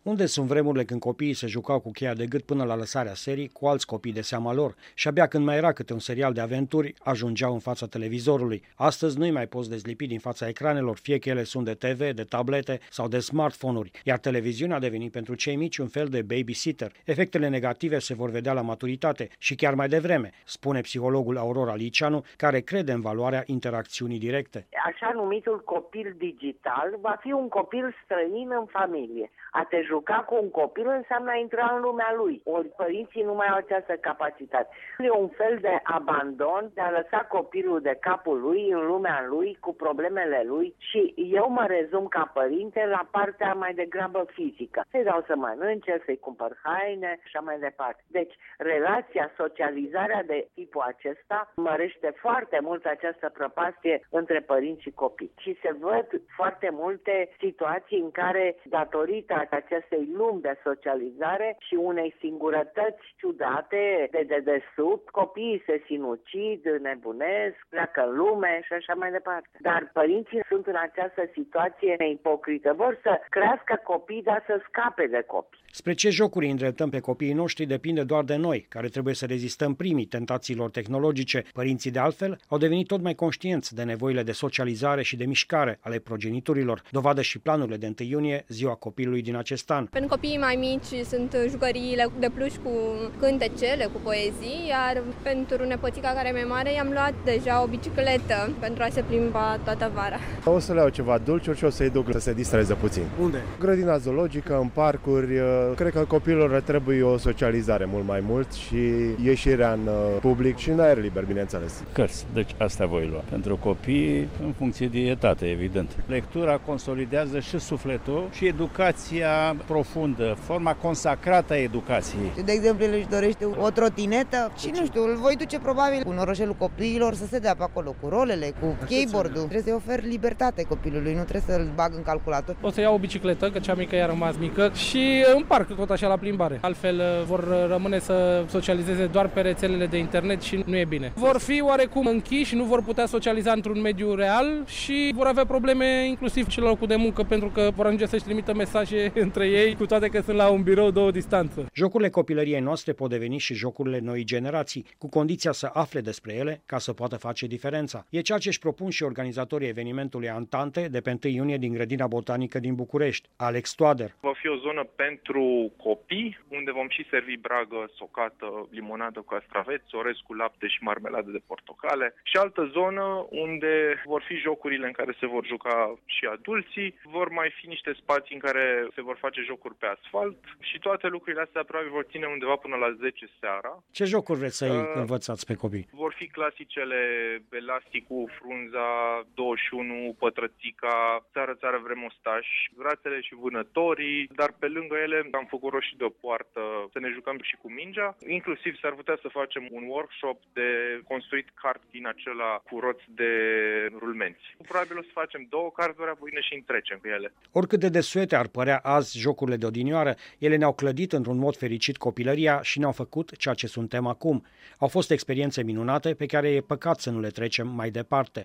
Unde sunt vremurile când copiii se jucau cu cheia de gât până la lăsarea serii cu alți copii de seama lor și abia când mai era câte un serial de aventuri, ajungeau în fața televizorului. Astăzi nu-i mai poți dezlipi din fața ecranelor, fie că ele sunt de TV, de tablete sau de smartphone-uri, iar televiziunea a devenit pentru cei mici un fel de babysitter. Efectele negative se vor vedea la maturitate și chiar mai devreme, spune psihologul Aurora Liceanu, care crede în valoarea interacțiunii directe. Așa numitul copil digital va fi un copil străin în familie. A te juca cu un copil înseamnă a intra în lumea lui. Ori părinții nu mai au această capacitate. E un fel de abandon de a lăsa copilul de capul lui, în lumea lui, cu problemele lui și eu mă rezum ca părinte la partea mai degrabă fizică. Să-i dau să mănânce, să-i cumpăr haine și așa mai departe. Deci, relația, socializarea de tipul acesta mărește foarte mult această prăpastie între părinți și copii. Și se văd foarte multe situații în care, datorită acestei lumi de socializare și unei singurătăți ciudate de dedesubt, copiii se sinucid, nebunesc, pleacă în lume și așa mai departe. Dar părinții sunt în această situație ipocrită. Vor să crească copii, dar să scape de copii. Spre ce jocuri îndreptăm pe copiii noștri depinde doar de noi, care trebuie să rezistăm primii tentațiilor tehnologice. Părinții, de altfel, au devenit tot mai conștienți de nevoile de socializare și de mișcare ale progeniturilor, dovadă și planurile de 1 iunie, ziua copilului din acest an. Pentru copiii mai mici sunt jucăriile de pluș cu cântecele, cu poezii, iar pentru nepoțica care e mai mare i-am luat deja o bicicletă pentru a se plimba toată vara. O să le iau ceva dulciuri și o să-i duc să se distreze puțin. Unde? Grădina zoologică, în parcuri. Cred că copiilor le trebuie o socializare mult mai mult și ieșirea în public și în aer liber, bineînțeles. Cărți, deci astea voi lua. Pentru copii, în funcție de etate, evident. Lectura consolidează și sufletul și educația profundă, forma consacrată a educației. De exemplu, el își dorește o trotinetă și nu știu, îl voi duce probabil cu noroșelul copiilor să se dea pe acolo cu rolele, cu skateboard-ul. Trebuie să-i ofer libertate copilului, nu trebuie să-l bag în calculator. O să iau o bicicletă, că cea mică i-a rămas mică și în parc tot așa la plimbare. Altfel vor rămâne să socializeze doar pe rețelele de internet și nu e bine. Vor fi oarecum închiși, nu vor putea socializa într-un mediu real și vor avea probleme inclusiv și la locul de muncă pentru că vor ajunge să-și trimită mesaje între ei, cu toate că sunt la un birou de o distanță. Jocurile copilăriei noastre pot deveni și jocurile noii generații, cu condiția să afle despre ele ca să poată face diferența. E ceea ce își propun și organizatorii evenimentului Antante de pe 1 iunie din Grădina Botanică din București. Alex Toader. Va fi o zonă pentru copii, unde vom și servi bragă, socată, limonadă cu castraveți, orez cu lapte și marmeladă de portocale și altă zonă unde vor fi jocurile în care se vor juca și adulții, vor mai fi niște spații în care se vor face jocuri pe asfalt și toate lucrurile astea probabil vor ține undeva până la 10 seara. Ce jocuri vreți să-i învățați pe copii? Vor fi clasicele elasticul, frunza, 21, pătrățica, țară vrem ostași, rațele și vânătorii, dar pe lângă ele am făcut roșii de o poartă să ne jucăm și cu mingea. Inclusiv s-ar putea să facem un workshop de construit cart din acela cu roți de rulmenți. Probabil o să facem 2 carduri, apoi ne și întrecem cu ele. Oricât de desuete ar părea azi jocurile de odinioară, ele ne-au clădit într-un mod fericit copilăria și ne-au făcut ceea ce suntem acum. Au fost experiențe minunate pe care e păcat să nu le trecem mai departe.